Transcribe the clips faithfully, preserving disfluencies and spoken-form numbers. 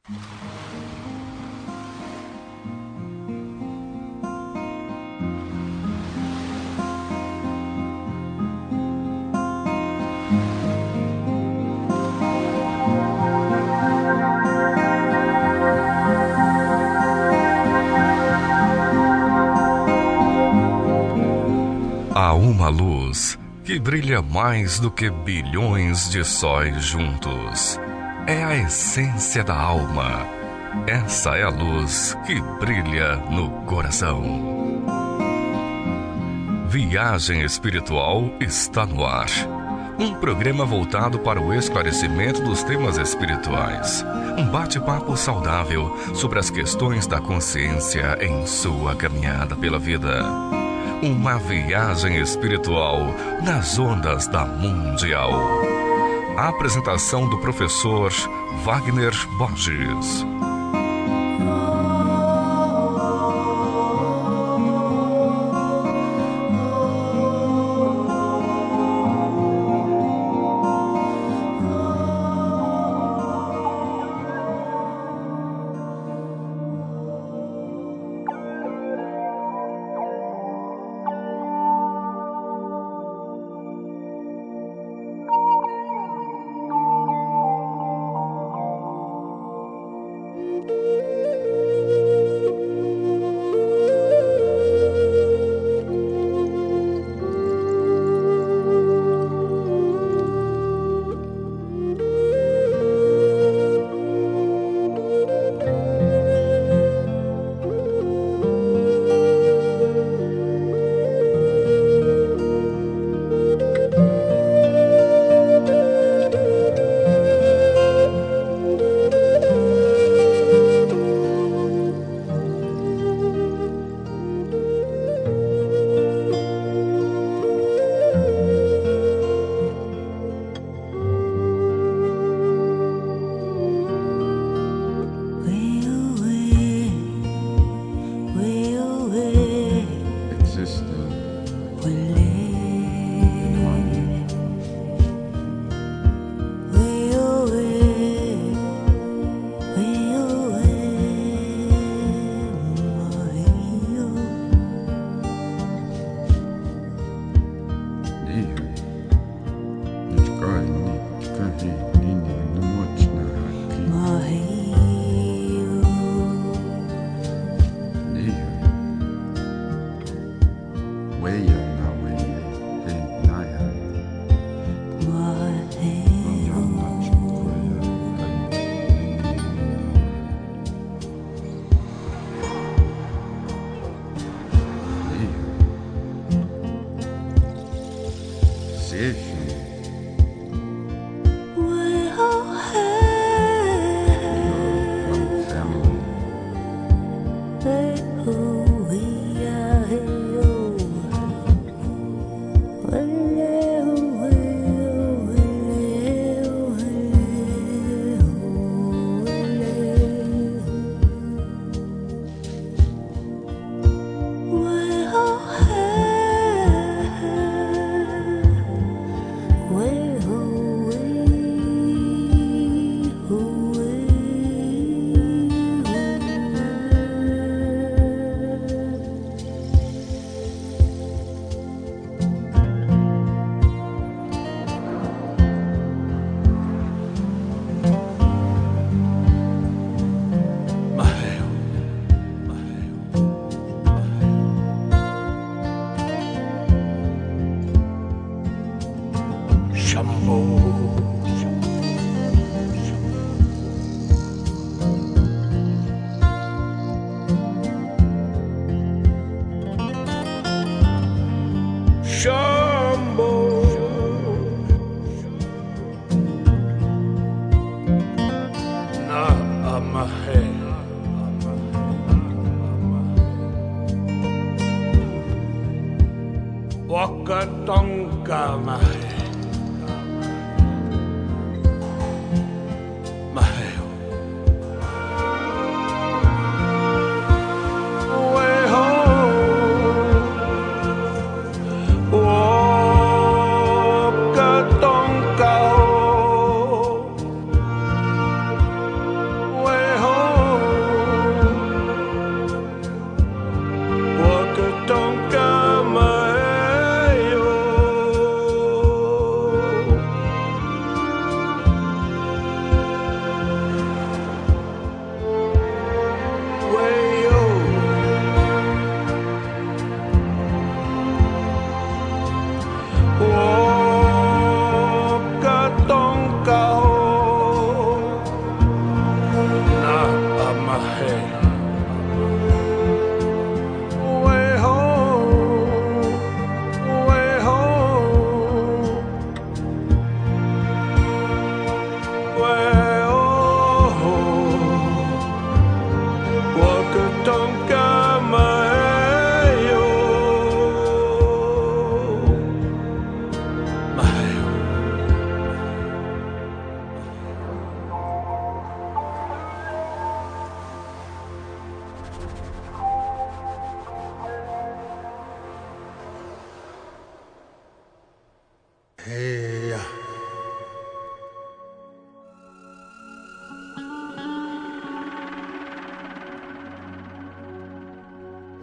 Há uma luz que brilha mais do que bilhões de sóis juntos. É a essência da alma. Essa é a luz que brilha no coração. Viagem Espiritual está no ar. Um programa voltado para o esclarecimento dos temas espirituais. Um bate-papo saudável sobre as questões da consciência em sua caminhada pela vida. Uma viagem espiritual nas ondas da Mundial. A apresentação do professor Wagner Borges.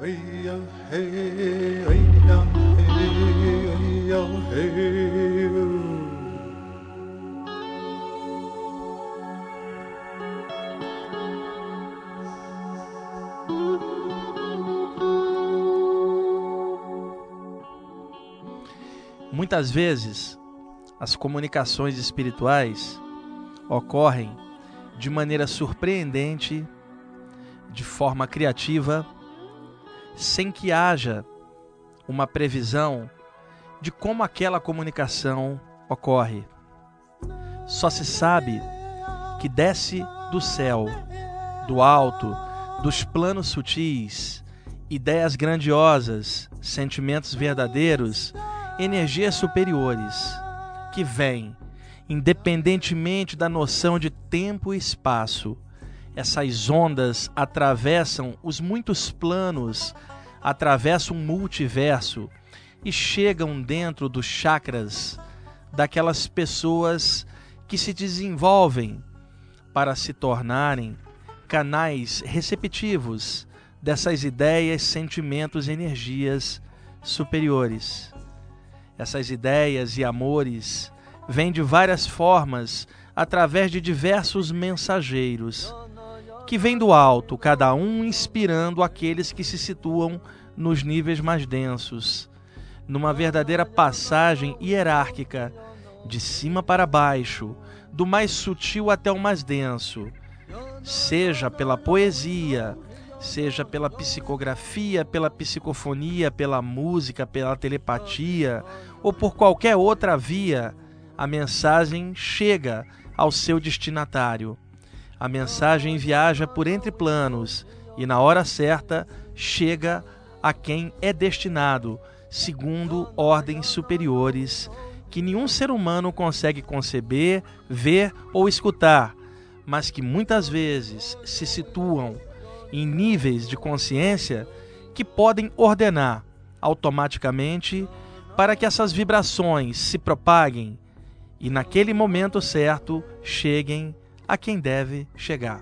Muitas vezes, as comunicações espirituais ocorrem de maneira surpreendente, de forma criativa, sem que haja uma previsão de como aquela comunicação ocorre. Só se sabe que desce do céu, do alto, dos planos sutis, ideias grandiosas, sentimentos verdadeiros, energias superiores, que vêm, independentemente da noção de tempo e espaço. Essas ondas atravessam os muitos planos, atravessam um multiverso e chegam dentro dos chakras daquelas pessoas que se desenvolvem para se tornarem canais receptivos dessas ideias, sentimentos e energias superiores. Essas ideias e amores vêm de várias formas, através de diversos mensageiros, que vêm do alto, cada um inspirando aqueles que se situam nos níveis mais densos, numa verdadeira passagem hierárquica, de cima para baixo, do mais sutil até o mais denso, seja pela poesia, seja pela psicografia, pela psicofonia, pela música, pela telepatia ou por qualquer outra via, a mensagem chega ao seu destinatário. A mensagem viaja por entre planos e, na hora certa, chega a quem é destinado, segundo ordens superiores que nenhum ser humano consegue conceber, ver ou escutar, mas que muitas vezes se situam em níveis de consciência que podem ordenar automaticamente para que essas vibrações se propaguem e naquele momento certo cheguem a quem deve chegar.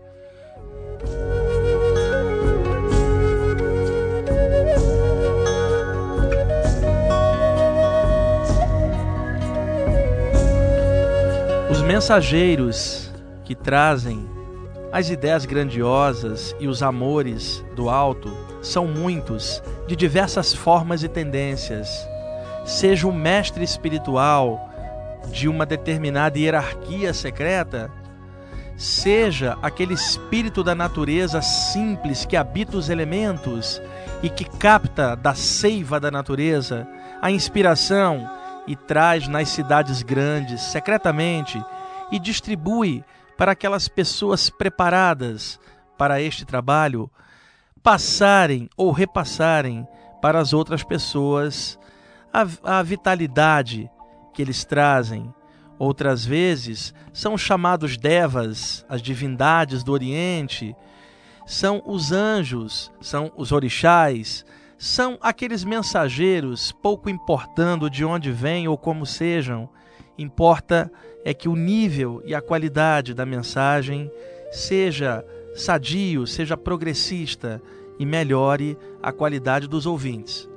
Os mensageiros que trazem as ideias grandiosas e os amores do alto são muitos, de diversas formas e tendências. Seja o mestre espiritual de uma determinada hierarquia secreta, seja aquele espírito da natureza simples que habita os elementos e que capta da seiva da natureza a inspiração e traz nas cidades grandes, secretamente, e distribui para aquelas pessoas preparadas para este trabalho passarem ou repassarem para as outras pessoas a, a vitalidade que eles trazem. Outras vezes são chamados devas, as divindades do Oriente, são os anjos, são os orixás, são aqueles mensageiros, pouco importando de onde vêm ou como sejam, importa é que o nível e a qualidade da mensagem seja sadio, seja progressista e melhore a qualidade dos ouvintes.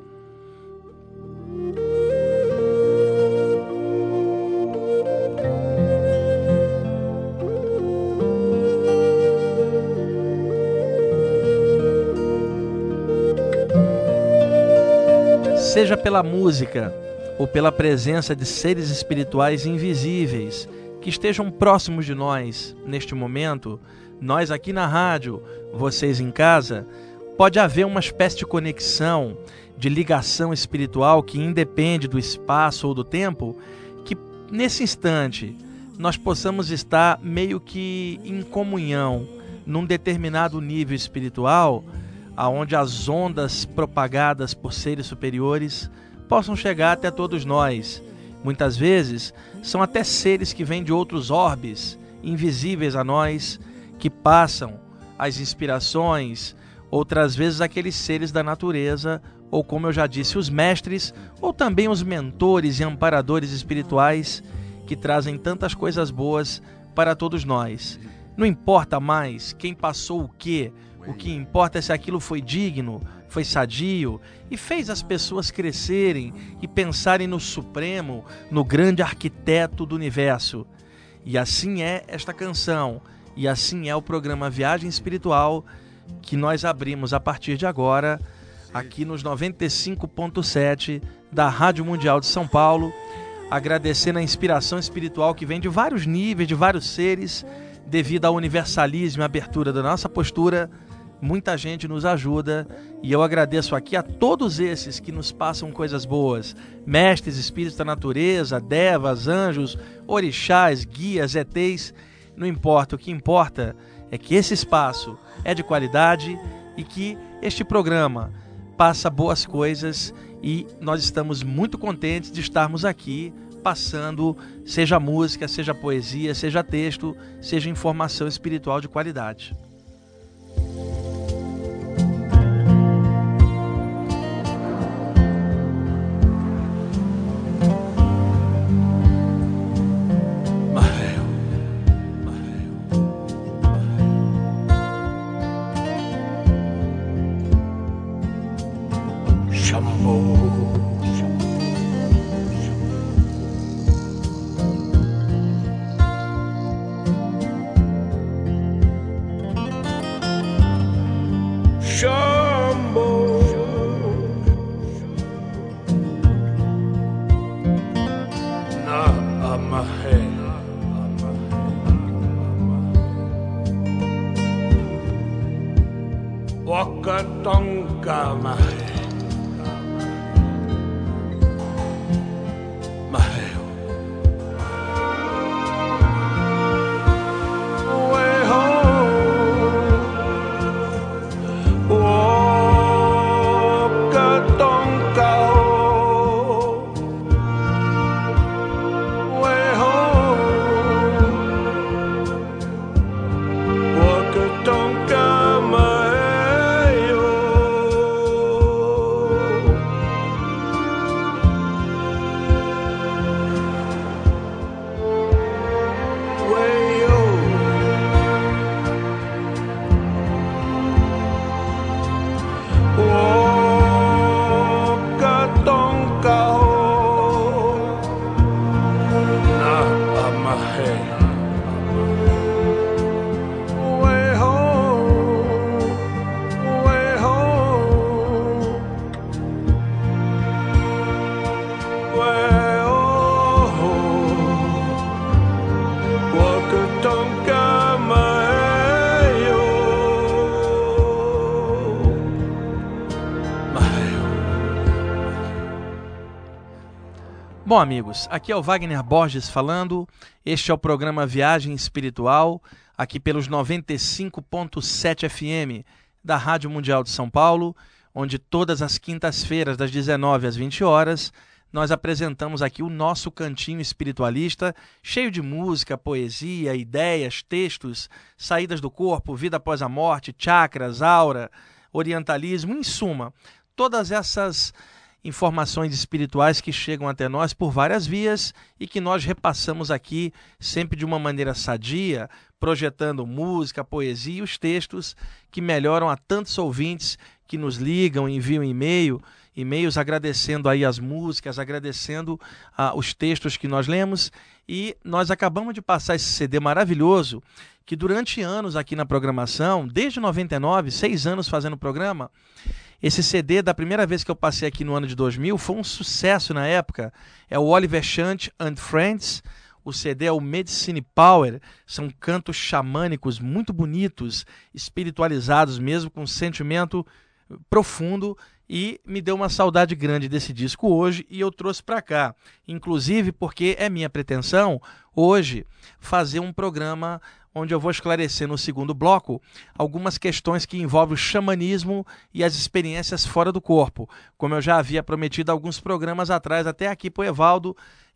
Seja pela música ou pela presença de seres espirituais invisíveis que estejam próximos de nós neste momento, nós aqui na rádio, vocês em casa, pode haver uma espécie de conexão, de ligação espiritual que independe do espaço ou do tempo, que nesse instante nós possamos estar meio que em comunhão, num determinado nível espiritual, aonde as ondas propagadas por seres superiores possam chegar até todos nós. Muitas vezes são até seres que vêm de outros orbes, invisíveis a nós, que passam as inspirações, outras vezes aqueles seres da natureza, ou como eu já disse, os mestres, ou também os mentores e amparadores espirituais que trazem tantas coisas boas para todos nós. Não importa mais quem passou o quê, o que importa é se aquilo foi digno, foi sadio e fez as pessoas crescerem e pensarem no Supremo, no grande arquiteto do universo. E assim é esta canção, e assim é o programa Viagem Espiritual que nós abrimos a partir de agora, aqui nos noventa e cinco ponto sete da Rádio Mundial de São Paulo, agradecendo a inspiração espiritual que vem de vários níveis, de vários seres, devido ao universalismo e abertura da nossa postura. Muita gente nos ajuda e eu agradeço aqui a todos esses que nos passam coisas boas, mestres, espíritos da natureza, devas, anjos, orixás, guias, E Tês, não importa, o que importa é que esse espaço é de qualidade e que este programa passa boas coisas e nós estamos muito contentes de estarmos aqui passando, seja música, seja poesia, seja texto, seja informação espiritual de qualidade. Bom, amigos, aqui é o Wagner Borges falando, este é o programa Viagem Espiritual, aqui pelos noventa e cinco ponto sete F M da Rádio Mundial de São Paulo, onde todas as quintas-feiras, das dezenove às vinte horas, nós apresentamos aqui o nosso cantinho espiritualista, cheio de música, poesia, ideias, textos, saídas do corpo, vida após a morte, chakras, aura, orientalismo, em suma, todas essas informações espirituais que chegam até nós por várias vias e que nós repassamos aqui sempre de uma maneira sadia, projetando música, poesia e os textos que melhoram a tantos ouvintes que nos ligam, enviam e-mail, e-mails agradecendo aí as músicas, agradecendo ah, os textos que nós lemos. E nós acabamos de passar esse C D maravilhoso que durante anos aqui na programação, desde noventa e nove, seis anos fazendo o programa, esse C D, da primeira vez que eu passei aqui no ano de dois mil, foi um sucesso na época. É o Oliver Chant and Friends. O C D é o Medicine Power. São cantos xamânicos muito bonitos, espiritualizados mesmo, com um sentimento profundo. E me deu uma saudade grande desse disco hoje e eu trouxe para cá. Inclusive porque é minha pretensão hoje fazer um programa onde eu vou esclarecer no segundo bloco algumas questões que envolvem o xamanismo e as experiências fora do corpo. Como eu já havia prometido alguns programas atrás, até aqui para o Evaldo,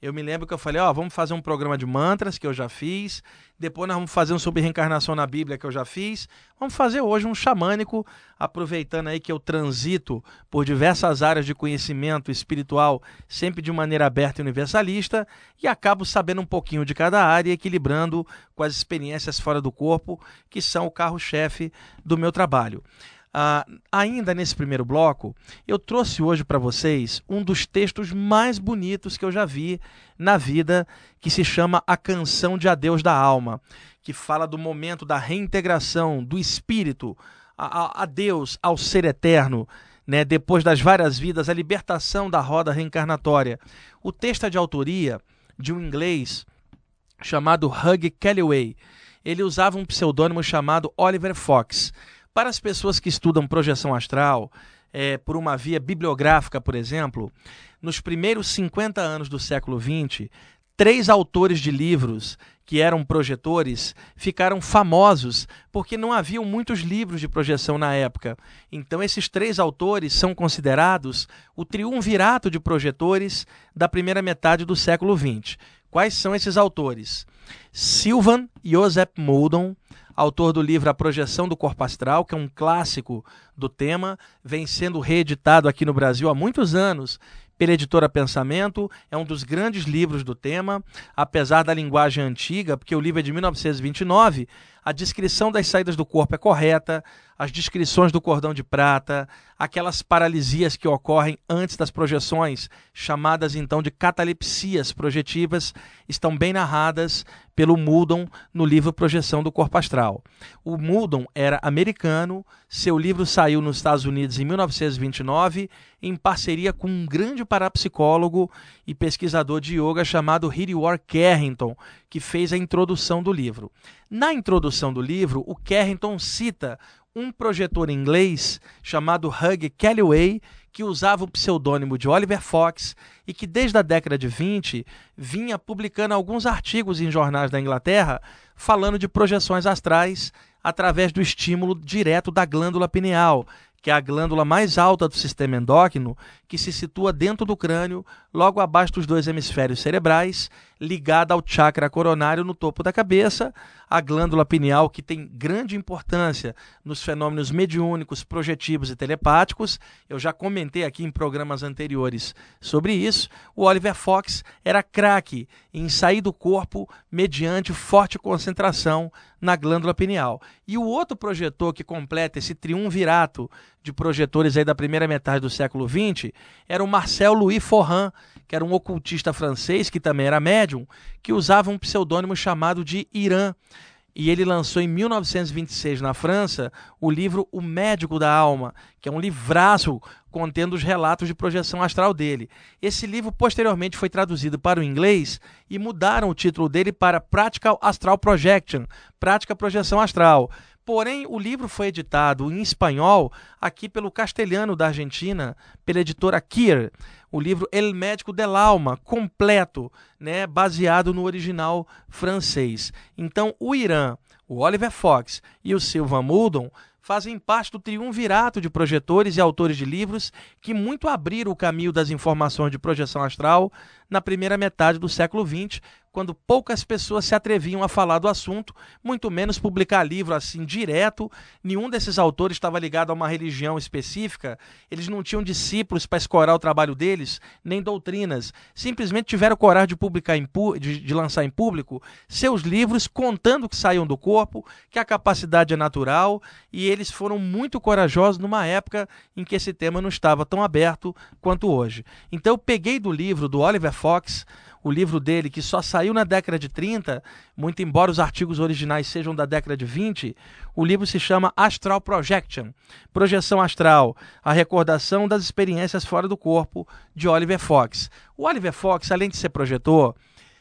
Eu me lembro que eu falei, ó, vamos fazer um programa de mantras, que eu já fiz, depois nós vamos fazer um sobre reencarnação na Bíblia, que eu já fiz, vamos fazer hoje um xamânico, aproveitando aí que eu transito por diversas áreas de conhecimento espiritual, sempre de maneira aberta e universalista, e acabo sabendo um pouquinho de cada área, equilibrando com as experiências fora do corpo, que são o carro-chefe do meu trabalho. Ah, ainda nesse primeiro bloco, eu trouxe hoje para vocês um dos textos mais bonitos que eu já vi na vida, que se chama A Canção de Adeus da Alma, que fala do momento da reintegração do espírito a, a, a Deus, ao ser eterno, né, depois das várias vidas, a libertação da roda reencarnatória. O texto é de autoria de um inglês chamado Hugh Calloway. Ele usava um pseudônimo chamado Oliver Fox. Para as pessoas que estudam projeção astral, é, por uma via bibliográfica, por exemplo, nos primeiros cinquenta anos do século vinte, três autores de livros que eram projetores ficaram famosos porque não haviam muitos livros de projeção na época. Então esses três autores são considerados o triunvirato de projetores da primeira metade do século vinte. Quais são esses autores? Sylvan Joseph Mouldon, autor do livro A Projeção do Corpo Astral, que é um clássico do tema, vem sendo reeditado aqui no Brasil há muitos anos pela editora Pensamento, é um dos grandes livros do tema, apesar da linguagem antiga, porque o livro é de mil novecentos e vinte e nove, a descrição das saídas do corpo é correta, as descrições do cordão de prata, aquelas paralisias que ocorrem antes das projeções, chamadas então de catalepsias projetivas, estão bem narradas pelo Mouldon no livro Projeção do Corpo Astral. O Mouldon era americano, seu livro saiu nos Estados Unidos em mil novecentos e vinte e nove, em parceria com um grande parapsicólogo e pesquisador de yoga chamado Hiriwar Carrington, que fez a introdução do livro. Na introdução do livro, o Carrington cita um projetor inglês chamado Hugh Calloway, que usava o pseudônimo de Oliver Fox e que desde a década de vinte vinha publicando alguns artigos em jornais da Inglaterra falando de projeções astrais através do estímulo direto da glândula pineal, que é a glândula mais alta do sistema endócrino, que se situa dentro do crânio, logo abaixo dos dois hemisférios cerebrais, ligada ao chakra coronário no topo da cabeça. A glândula pineal, que tem grande importância nos fenômenos mediúnicos, projetivos e telepáticos. Eu já comentei aqui em programas anteriores sobre isso. O Oliver Fox era craque em sair do corpo mediante forte concentração na glândula pineal. E o outro projetor que completa esse triunvirato de projetores aí da primeira metade do século vinte era o Marcel Louis Forran, que era um ocultista francês, que também era médium, que usava um pseudônimo chamado de Irã. E ele lançou em mil novecentos e vinte e seis, na França, o livro O Médico da Alma, que é um livraço contendo os relatos de projeção astral dele. Esse livro, posteriormente, foi traduzido para o inglês e mudaram o título dele para Practical Astral Projection, Prática Projeção Astral. Porém, o livro foi editado em espanhol aqui pelo Castelhano da Argentina, pela editora Kier, o livro El Médico del Alma, completo, né, baseado no original francês. Então, o Irã, o Oliver Fox e o Sylvan Mouldon fazem parte do triunvirato de projetores e autores de livros que muito abriram o caminho das informações de projeção astral na primeira metade do século vinte, quando poucas pessoas se atreviam a falar do assunto, muito menos publicar livro assim direto. Nenhum desses autores estava ligado a uma religião específica, eles não tinham discípulos para escorar o trabalho deles, nem doutrinas. Simplesmente tiveram coragem de publicar em pu- de, de lançar em público seus livros contando que saíam do corpo, que a capacidade é natural, e eles foram muito corajosos numa época em que esse tema não estava tão aberto quanto hoje. Então eu peguei do livro do Oliver Fox, o livro dele que só saiu na década de trinta, muito embora os artigos originais sejam da década de vinte, o livro se chama Astral Projection, Projeção Astral, a recordação das experiências fora do corpo, de Oliver Fox. O Oliver Fox, além de ser projetor,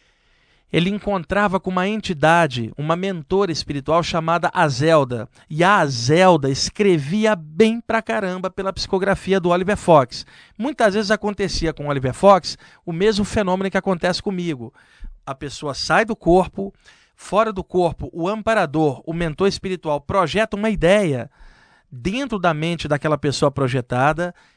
ele encontrava com uma entidade, uma mentora espiritual chamada Azelda. E a Azelda escrevia bem pra caramba pela psicografia do Oliver Fox. Muitas vezes acontecia com o Oliver Fox o mesmo fenômeno que acontece comigo. A pessoa sai do corpo, fora do corpo, o amparador, o mentor espiritual, projeta uma ideia dentro da mente daquela pessoa projetada,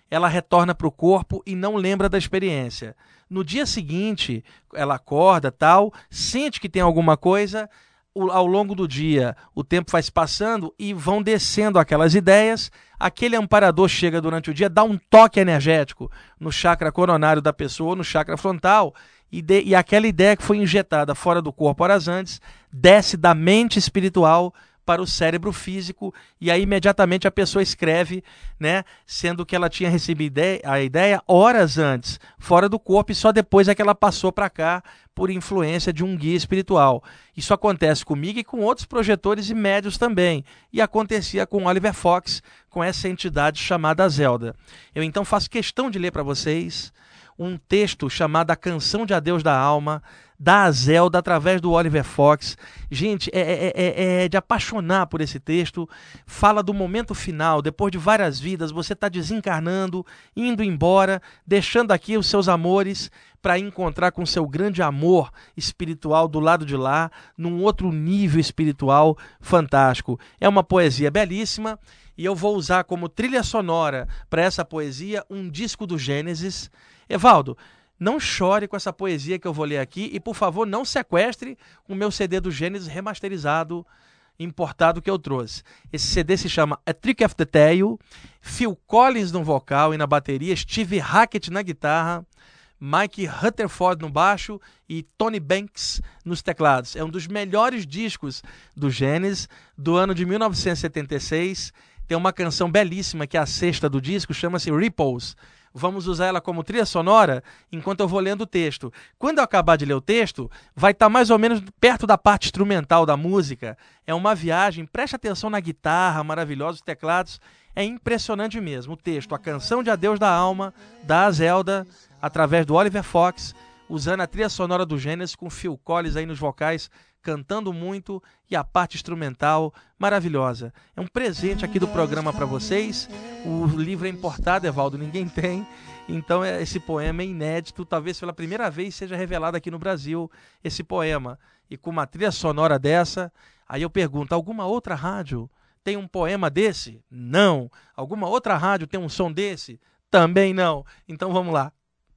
ela retorna para o corpo e não lembra da experiência. No dia seguinte, ela acorda, tal, sente que tem alguma coisa, ao longo do dia o tempo vai se passando e vão descendo aquelas ideias, aquele amparador chega durante o dia, dá um toque energético no chakra coronário da pessoa, no chakra frontal, e, de, e aquela ideia que foi injetada fora do corpo horas antes, desce da mente espiritual para o cérebro físico, e aí imediatamente a pessoa escreve, né, sendo que ela tinha recebido a ideia horas antes, fora do corpo, e só depois é que ela passou para cá por influência de um guia espiritual. Isso acontece comigo e com outros projetores e médios também, e acontecia com Oliver Fox, com essa entidade chamada Zelda. Eu então faço questão de ler para vocês um texto chamado A Canção de Adeus da Alma, da Zelda, através do Oliver Fox. Gente, é, é, é, é de apaixonar por esse texto. Fala do momento final, depois de várias vidas, você está desencarnando, indo embora, deixando aqui os seus amores para encontrar com seu grande amor espiritual do lado de lá, num outro nível espiritual fantástico. É uma poesia belíssima, e eu vou usar como trilha sonora para essa poesia um disco do Gênesis. Evaldo, não chore com essa poesia que eu vou ler aqui e, por favor, não sequestre o meu C D do Gênesis remasterizado, importado que eu trouxe. Esse C D se chama A Trick of the Tail, Phil Collins no vocal e na bateria, Steve Hackett na guitarra, Mike Rutherford no baixo e Tony Banks nos teclados. É um dos melhores discos do Gênesis, do ano de mil novecentos e setenta e seis. Tem uma canção belíssima que é a sexta do disco, chama-se Ripples. Vamos usar ela como trilha sonora enquanto eu vou lendo o texto. Quando eu acabar de ler o texto, vai estar mais ou menos perto da parte instrumental da música. É uma viagem, preste atenção na guitarra, maravilhosos teclados. É impressionante mesmo. O texto, A Canção de Adeus da Alma, da Zelda, através do Oliver Fox, usando a trilha sonora do Gênesis com Phil Collins aí nos vocais, cantando muito, e a parte instrumental maravilhosa. É um presente aqui do programa para vocês. O livro é importado, Evaldo, ninguém tem. Então esse poema é inédito, talvez pela primeira vez seja revelado aqui no Brasil esse poema. E com uma trilha sonora dessa, aí eu pergunto, alguma outra rádio tem um poema desse? Não. Alguma outra rádio tem um som desse? Também não. Então vamos lá.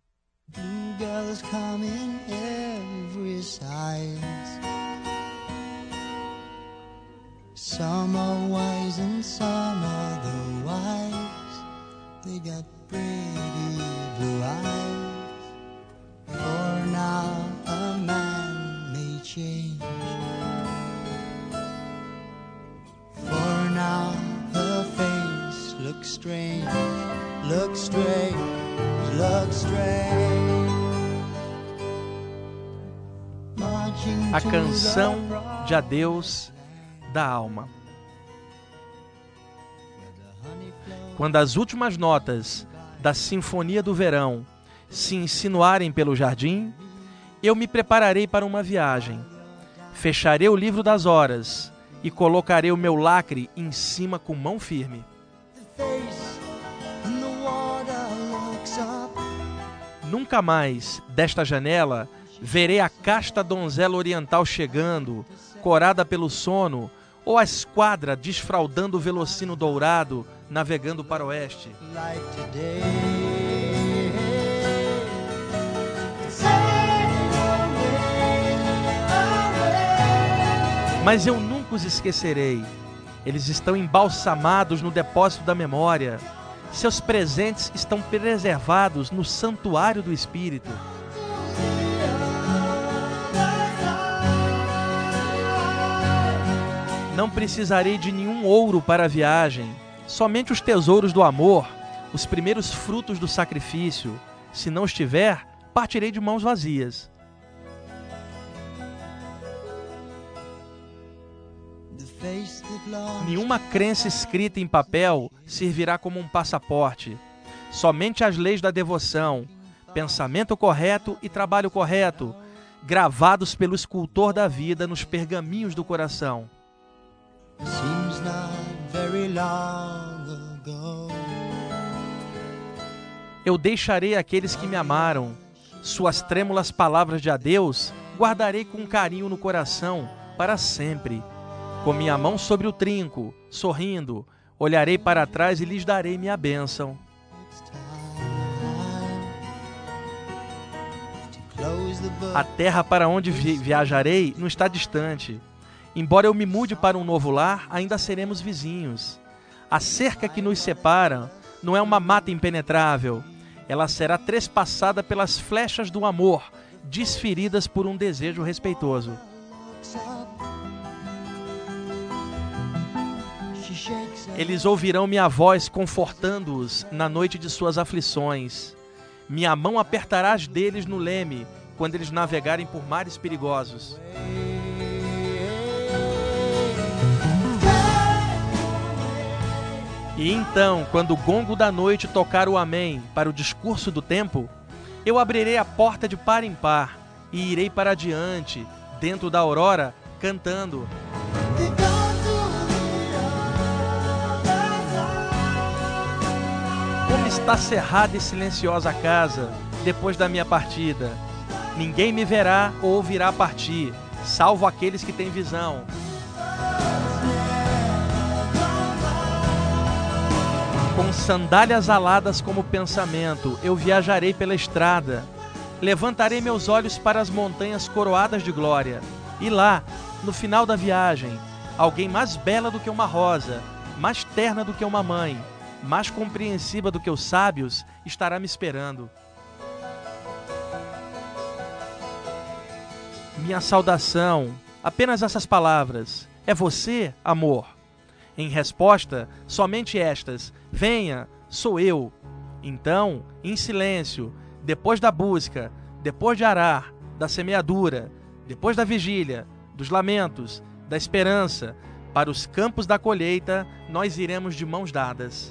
Bluebells come in every size. Some are wise and some otherwise. They got pretty blue eyes. For now a man may change. For now her face looks strange. Looks strange, looks strange. A Canção de Adeus da Alma. Quando as últimas notas da Sinfonia do Verão se insinuarem pelo jardim, eu me prepararei para uma viagem. Fecharei o livro das horas e colocarei o meu lacre em cima com mão firme. Nunca mais, desta janela, verei a casta donzela oriental chegando, corada pelo sono, ou a esquadra desfraldando o velocino dourado, navegando para o oeste. Mas eu nunca os esquecerei. Eles estão embalsamados no depósito da memória. Seus presentes estão preservados no santuário do Espírito. Não precisarei de nenhum ouro para a viagem, somente os tesouros do amor, os primeiros frutos do sacrifício. Se não estiver, partirei de mãos vazias. Nenhuma crença escrita em papel servirá como um passaporte. Somente as leis da devoção, pensamento correto e trabalho correto, gravados pelo escultor da vida nos pergaminhos do coração. Eu deixarei aqueles que me amaram. Suas trêmulas palavras de adeus guardarei com carinho no coração para sempre. Com minha mão sobre o trinco, sorrindo, olharei para trás e lhes darei minha bênção. A terra para onde vi- viajarei não está distante. Embora eu me mude para um novo lar, ainda seremos vizinhos. A cerca que nos separa não é uma mata impenetrável. Ela será trespassada pelas flechas do amor, desferidas por um desejo respeitoso. Eles ouvirão minha voz confortando-os na noite de suas aflições. Minha mão apertará as deles no leme, quando eles navegarem por mares perigosos. E então, quando o gongo da noite tocar o amém para o discurso do tempo, eu abrirei a porta de par em par e irei para adiante, dentro da aurora, cantando. Como está cerrada e silenciosa a casa depois da minha partida. Ninguém me verá ou ouvirá partir, salvo aqueles que têm visão. Com sandálias aladas como pensamento, eu viajarei pela estrada. Levantarei meus olhos para as montanhas coroadas de glória. E lá, no final da viagem, alguém mais bela do que uma rosa, mais terna do que uma mãe, mais compreensiva do que os sábios, estará me esperando. Minha saudação, apenas essas palavras. É você, amor? Em resposta, somente estas. Venha, sou eu. Então, em silêncio, depois da busca, depois de arar, da semeadura, depois da vigília, dos lamentos, da esperança, para os campos da colheita, nós iremos de mãos dadas.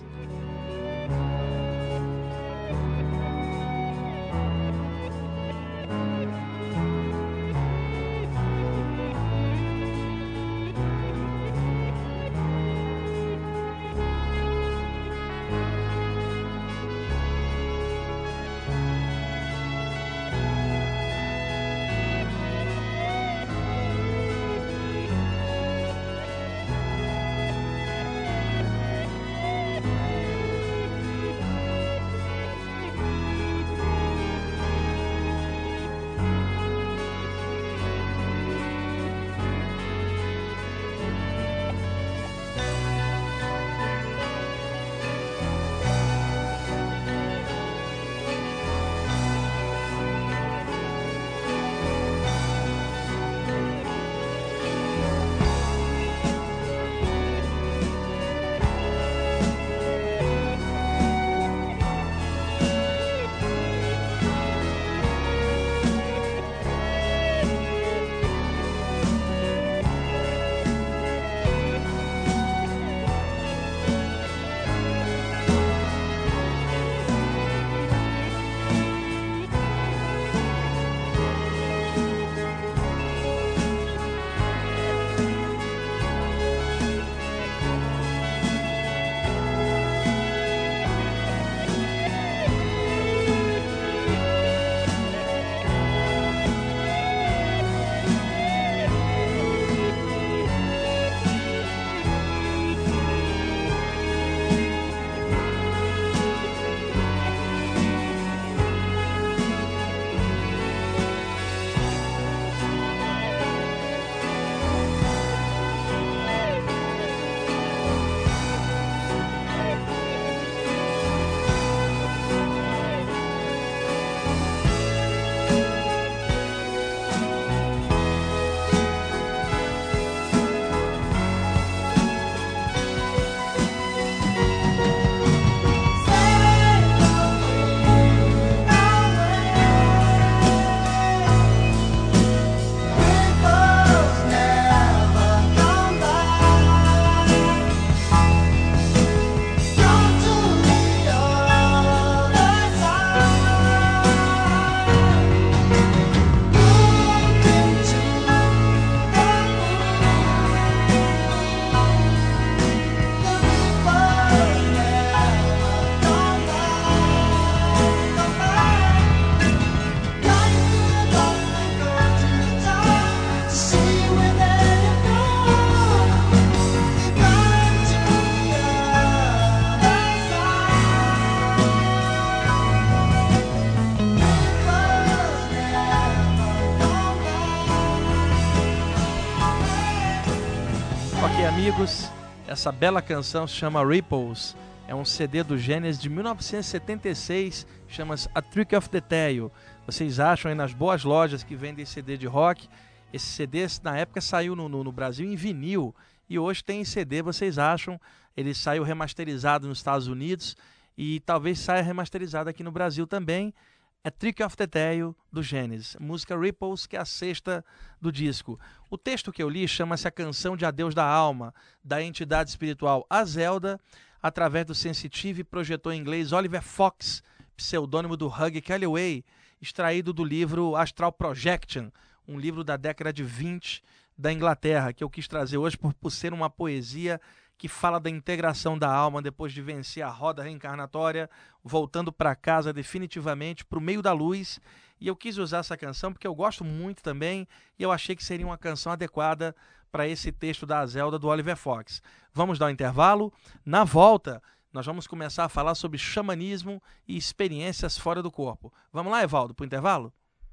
amigos, essa bela canção se chama Ripples, é um C D do Genesis de mil novecentos e setenta e seis, chama-se A Trick of the Tail. Vocês acham aí nas boas lojas que vendem C D de rock. Esse C D na época saiu no, no, no Brasil em vinil e hoje tem em C D, vocês acham. Ele saiu remasterizado nos Estados Unidos e talvez saia remasterizado aqui no Brasil também. É Trick of the Tail do Genesis, música Ripples, que é a sexta do disco. O texto que eu li chama-se A Canção de Adeus da Alma, da entidade espiritual A Zelda, através do sensitivo e projetor inglês Oliver Fox, pseudônimo do Hugh Calloway, extraído do livro Astral Projection, um livro da década de vinte da Inglaterra, que eu quis trazer hoje por, por ser uma poesia que fala da integração da alma depois de vencer a roda reencarnatória, voltando para casa definitivamente, para o meio da luz. E eu quis usar essa canção porque eu gosto muito também e eu achei que seria uma canção adequada para esse texto da Zelda do Oliver Fox. Vamos dar um intervalo. Na volta, nós vamos começar a falar sobre xamanismo e experiências fora do corpo. Vamos lá, Evaldo, para o intervalo?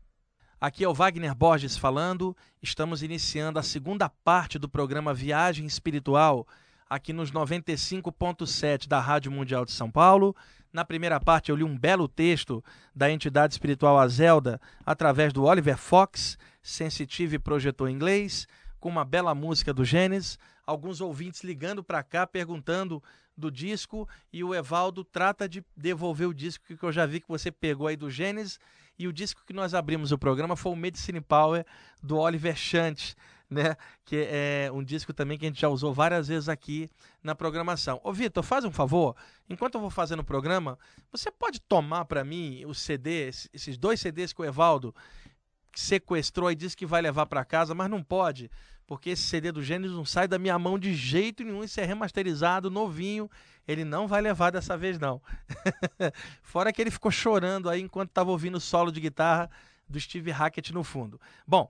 Aqui é o Wagner Borges falando. Estamos iniciando a segunda parte do programa Viagem Espiritual, aqui nos noventa e cinco ponto sete da Rádio Mundial de São Paulo. Na primeira parte eu li um belo texto da entidade espiritual A Zelda, através do Oliver Fox, sensitivo e projetor inglês, com uma bela música do Genesis. Alguns ouvintes ligando para cá, perguntando do disco, e o Evaldo trata de devolver o disco que eu já vi que você pegou aí do Genesis, e o disco que nós abrimos o programa foi o Medicine Power, do Oliver Chant, né? Que é um disco também que a gente já usou várias vezes aqui na programação. Ô Vitor, faz um favor, enquanto eu vou fazendo o programa, você pode tomar para mim os C Ds, esses dois C Ds que o Evaldo sequestrou e disse que vai levar para casa, mas não pode, porque esse C D do Gênesis não sai da minha mão de jeito nenhum, isso é remasterizado, novinho, ele não vai levar dessa vez não. Fora que ele ficou chorando aí enquanto estava ouvindo o solo de guitarra do Steve Hackett no fundo. Bom,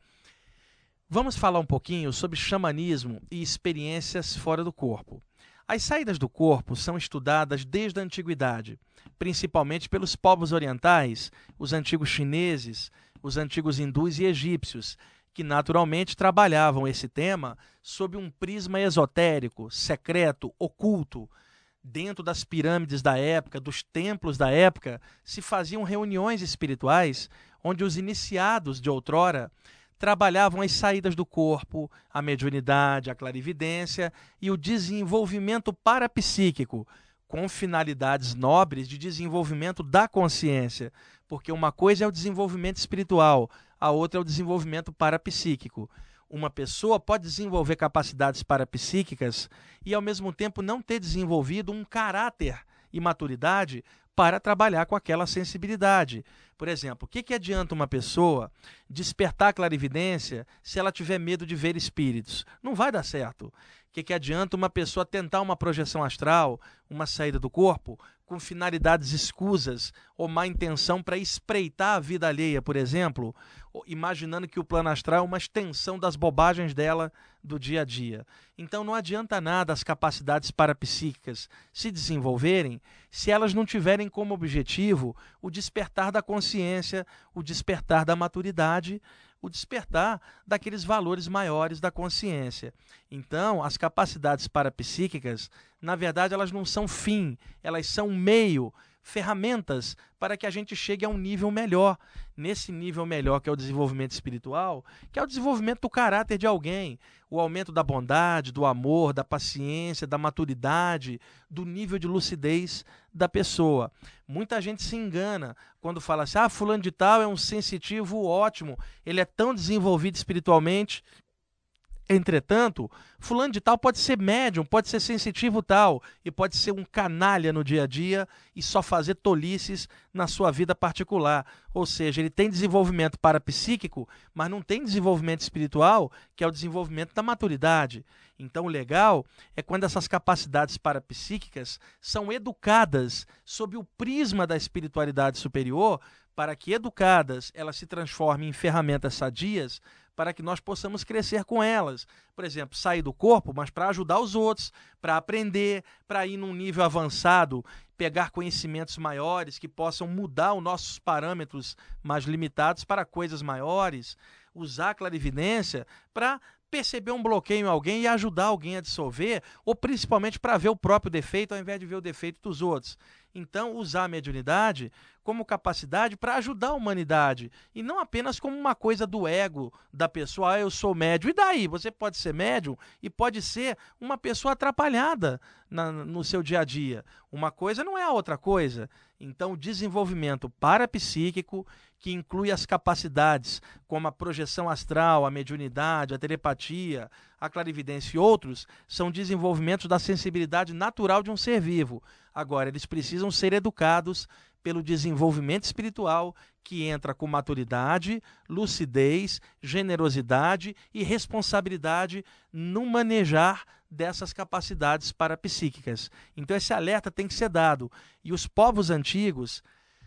vamos falar um pouquinho sobre xamanismo e experiências fora do corpo. As saídas do corpo são estudadas desde a antiguidade, principalmente pelos povos orientais, os antigos chineses, os antigos hindus e egípcios, que naturalmente trabalhavam esse tema sob um prisma esotérico, secreto, oculto. Dentro das pirâmides da época, dos templos da época, se faziam reuniões espirituais onde os iniciados de outrora trabalhavam as saídas do corpo, a mediunidade, a clarividência e o desenvolvimento parapsíquico, com finalidades nobres de desenvolvimento da consciência, porque uma coisa é o desenvolvimento espiritual, a outra é o desenvolvimento parapsíquico. Uma pessoa pode desenvolver capacidades parapsíquicas e, ao mesmo tempo, não ter desenvolvido um caráter e maturidade para trabalhar com aquela sensibilidade. Por exemplo, o que, que adianta uma pessoa despertar a clarividência se ela tiver medo de ver espíritos? Não vai dar certo. O que, que adianta uma pessoa tentar uma projeção astral, uma saída do corpo, com finalidades escusas ou má intenção para espreitar a vida alheia, por exemplo, imaginando que o plano astral é uma extensão das bobagens dela do dia a dia. Então não adianta nada as capacidades parapsíquicas se desenvolverem se elas não tiverem como objetivo o despertar da consciência, o despertar da maturidade, o despertar daqueles valores maiores da consciência. Então, as capacidades parapsíquicas, na verdade, elas não são fim, elas são meio, ferramentas para que a gente chegue a um nível melhor. Nesse nível melhor, que é o desenvolvimento espiritual, que é o desenvolvimento do caráter de alguém, o aumento da bondade, do amor, da paciência, da maturidade, do nível de lucidez da pessoa. Muita gente se engana quando fala assim, ah, fulano de tal é um sensitivo ótimo, ele é tão desenvolvido espiritualmente. Entretanto, fulano de tal pode ser médium, pode ser sensitivo tal, e pode ser um canalha no dia a dia e só fazer tolices na sua vida particular. Ou seja, ele tem desenvolvimento parapsíquico, mas não tem desenvolvimento espiritual, que é o desenvolvimento da maturidade. Então, o legal é quando essas capacidades parapsíquicas são educadas sob o prisma da espiritualidade superior, para que, educadas, elas se transformem em ferramentas sadias para que nós possamos crescer com elas. Por exemplo, sair do corpo, mas para ajudar os outros, para aprender, para ir num nível avançado, pegar conhecimentos maiores que possam mudar os nossos parâmetros mais limitados para coisas maiores, usar a clarividência para perceber um bloqueio em alguém e ajudar alguém a dissolver, ou principalmente para ver o próprio defeito ao invés de ver o defeito dos outros. Então, usar a mediunidade como capacidade para ajudar a humanidade, e não apenas como uma coisa do ego da pessoa, ah, eu sou médium. E daí? Você pode ser médium e pode ser uma pessoa atrapalhada na, no seu dia a dia. Uma coisa não é a outra coisa. Então, o desenvolvimento parapsíquico, que inclui as capacidades como a projeção astral, a mediunidade, a telepatia, a clarividência e outros, são desenvolvimentos da sensibilidade natural de um ser vivo. Agora, eles precisam ser educados pelo desenvolvimento espiritual, que entra com maturidade, lucidez, generosidade e responsabilidade no manejar dessas capacidades parapsíquicas. Então esse alerta tem que ser dado. E os povos antigos,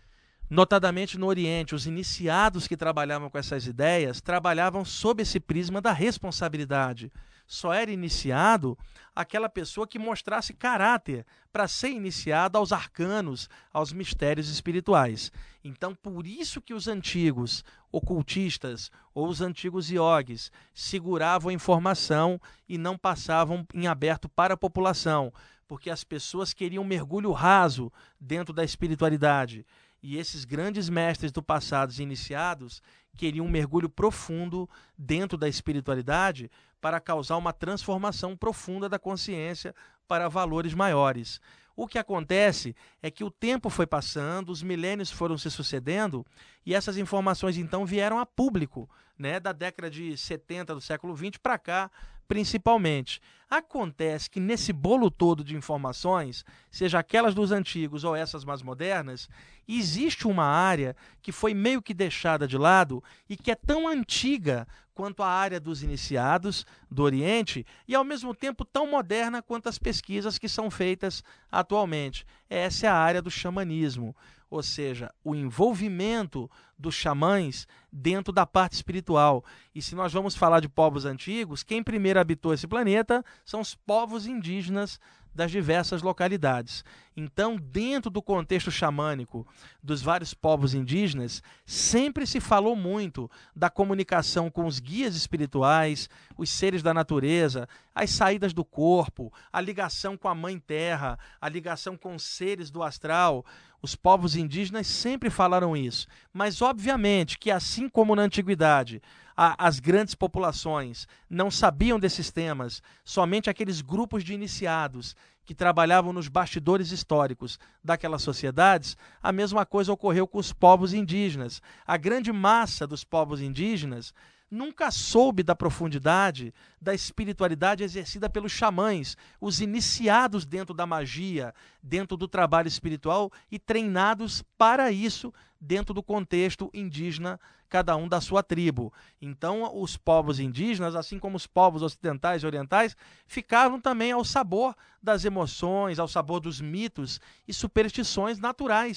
notadamente no Oriente, os iniciados que trabalhavam com essas ideias, trabalhavam sob esse prisma da responsabilidade. Só era iniciado aquela pessoa que mostrasse caráter para ser iniciado aos arcanos, aos mistérios espirituais. Então, por isso que os antigos ocultistas ou os antigos iogues seguravam a informação e não passavam em aberto para a população, porque as pessoas queriam um mergulho raso dentro da espiritualidade. E esses grandes mestres do passado iniciados queriam um mergulho profundo dentro da espiritualidade para causar uma transformação profunda da consciência para valores maiores. O que acontece é que o tempo foi passando, os milênios foram se sucedendo e essas informações então vieram a público, né, da década de setenta do século vinte para cá, principalmente. Acontece que nesse bolo todo de informações, seja aquelas dos antigos ou essas mais modernas, existe uma área que foi meio que deixada de lado e que é tão antiga quanto a área dos iniciados do Oriente e, ao mesmo tempo, tão moderna quanto as pesquisas que são feitas atualmente. Essa é a área do xamanismo, ou seja, o envolvimento dos xamãs dentro da parte espiritual. E se nós vamos falar de povos antigos, quem primeiro habitou esse planeta são os povos indígenas das diversas localidades. Então, dentro do contexto xamânico dos vários povos indígenas, sempre se falou muito da comunicação com os guias espirituais, os seres da natureza, as saídas do corpo, a ligação com a Mãe Terra, a ligação com os seres do astral. Os povos indígenas sempre falaram isso, mas obviamente que assim como na antiguidade a, as grandes populações não sabiam desses temas, somente aqueles grupos de iniciados que trabalhavam nos bastidores históricos daquelas sociedades, a mesma coisa ocorreu com os povos indígenas. A grande massa dos povos indígenas nunca soube da profundidade da espiritualidade exercida pelos xamãs, os iniciados dentro da magia, dentro do trabalho espiritual e treinados para isso dentro do contexto indígena, cada um da sua tribo. Então, os povos indígenas, assim como os povos ocidentais e orientais, ficavam também ao sabor das emoções, ao sabor dos mitos e superstições naturais